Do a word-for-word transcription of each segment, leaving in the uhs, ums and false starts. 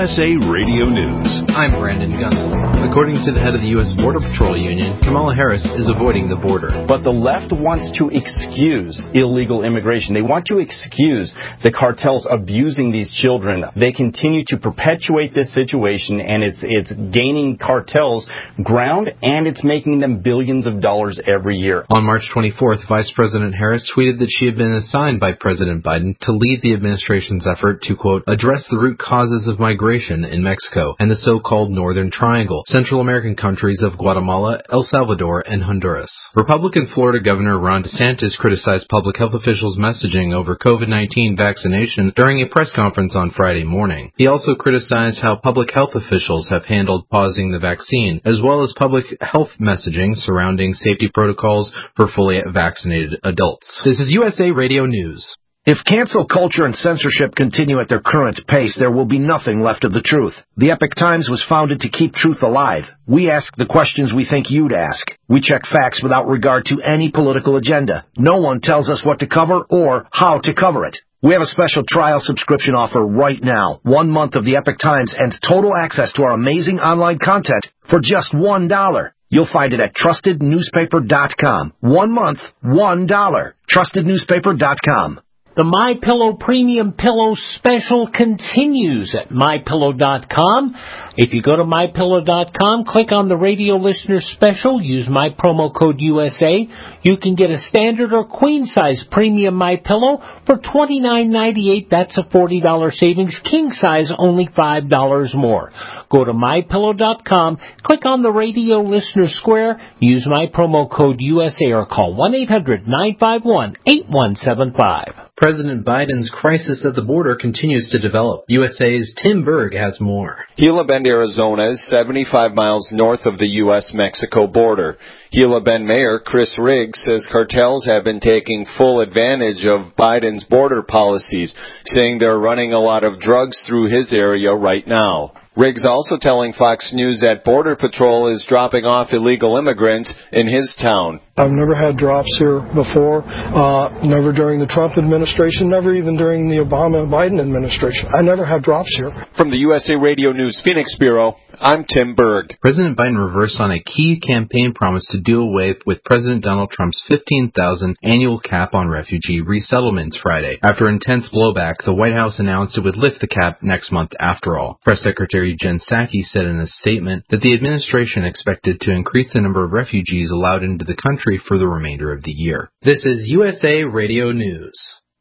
S A Radio News. I'm Brandon Gunzel. According to the head of the U S Border Patrol Union, Kamala Harris is avoiding the border. But the left wants to excuse illegal immigration. They want to excuse the cartels abusing these children. They continue to perpetuate this situation, and it's it's gaining cartels ground, and it's making them billions of dollars every year. On March twenty-fourth, Vice President Harris tweeted that she had been assigned by President Biden to lead the administration's effort to, quote, address the root causes of migration in Mexico and the so-called Northern Triangle, Central American countries of Guatemala, El Salvador, and Honduras. Republican Florida Governor Ron DeSantis criticized public health officials' messaging over COVID nineteen vaccination during a press conference on Friday morning. He also criticized how public health officials have handled pausing the vaccine, as well as public health messaging surrounding safety protocols for fully vaccinated adults. This is U S A Radio News. If cancel culture and censorship continue at their current pace, there will be nothing left of the truth. The Epoch Times was founded to keep truth alive. We ask the questions we think you'd ask. We check facts without regard to any political agenda. No one tells us what to cover or how to cover it. We have a special trial subscription offer right now. One month of the Epoch Times and total access to our amazing online content for just one dollar. You'll find it at trusted newspaper dot com. One month, one dollar. trusted newspaper dot com. The MyPillow Premium Pillow Special continues at my pillow dot com. If you go to my pillow dot com, click on the radio listener special, use my promo code U S A. You can get a standard or queen size premium MyPillow for twenty-nine ninety-eight. That's a forty dollars savings. King size only five dollars more. Go to my pillow dot com, click on the radio listener square, use my promo code U S A or call one eight hundred nine five one eight one seven five. President Biden's crisis at the border continues to develop. U S A's Tim Berg has more. Gila Bend, Arizona is seventy-five miles north of the U S Mexico border. Gila Bend Mayor Chris Riggs says cartels have been taking full advantage of Biden's border policies, saying they're running a lot of drugs through his area right now. Riggs also telling Fox News that Border Patrol is dropping off illegal immigrants in his town. I've never had drops here before, uh, never during the Trump administration, never even during the Obama-Biden administration. I never had drops here. From the U S A Radio News Phoenix Bureau, I'm Tim Berg. President Biden reversed on a key campaign promise to do away with President Donald Trump's fifteen thousand annual cap on refugee resettlements Friday. After intense blowback, the White House announced it would lift the cap next month after all. Press Secretary Jen Psaki said in a statement that the administration expected to increase the number of refugees allowed into the country for the remainder of the year. This is U S A Radio News.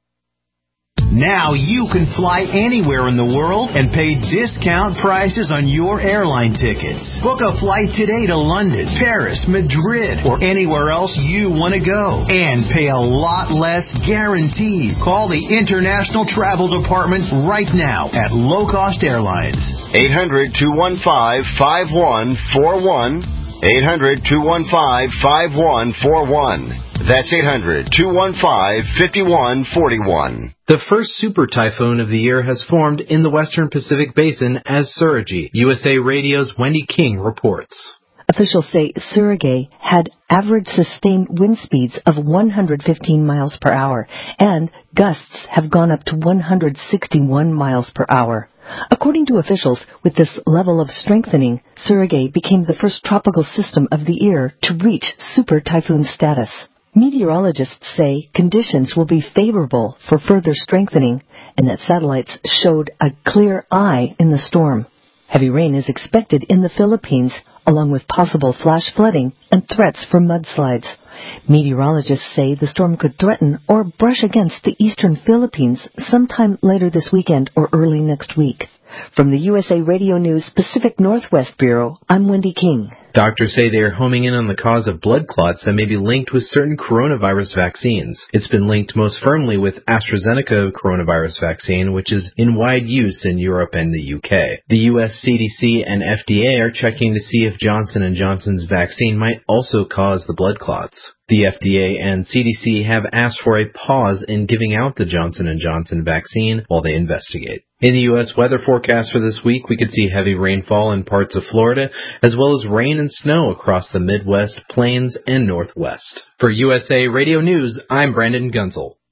Now you can fly anywhere in the world and pay discount prices on your airline tickets. Book a flight today to London, Paris, Madrid, or anywhere else you want to go. And pay a lot less guaranteed. Call the International Travel Department right now at Low Cost Airlines. eight hundred two one five five one four one. eight hundred two one five five one four one. That's eight hundred two one five five one four one. The first super typhoon of the year has formed in the western Pacific Basin as Surigay. U S A Radio's Wendy King reports. Officials say Surigay had average sustained wind speeds of one hundred fifteen miles per hour, and gusts have gone up to one hundred sixty-one miles per hour. According to officials, with this level of strengthening, Surigay became the first tropical system of the year to reach super typhoon status. Meteorologists say conditions will be favorable for further strengthening, and that satellites showed a clear eye in the storm. Heavy rain is expected in the Philippines, along with possible flash flooding and threats for mudslides. Meteorologists say the storm could threaten or brush against the eastern Philippines sometime later this weekend or early next week. From the U S A Radio News Pacific Northwest Bureau, I'm Wendy King. Doctors say they are homing in on the cause of blood clots that may be linked with certain coronavirus vaccines. It's been linked most firmly with AstraZeneca coronavirus vaccine, which is in wide use in Europe and the U K. The U S C D C and F D A are checking to see if Johnson and Johnson's vaccine might also cause the blood clots. The F D A and C D C have asked for a pause in giving out the Johnson and Johnson vaccine while they investigate. In the U S weather forecast for this week, we could see heavy rainfall in parts of Florida, as well as rain and snow across the Midwest, Plains, and Northwest. For U S A Radio News, I'm Brandon Gunzel.